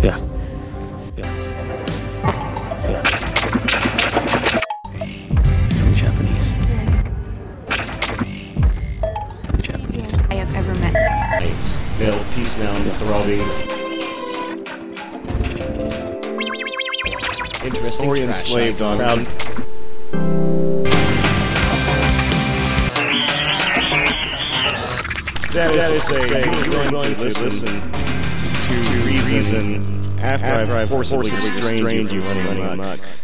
Yeah. Yeah. Yeah. You're Japanese. You're Japanese. I have ever met. It's Bill, peace now, Throbbing. Interesting Or trash enslaved on proud. That is to say, you're going to listen to Reason after I've forcibly restrained you running amok.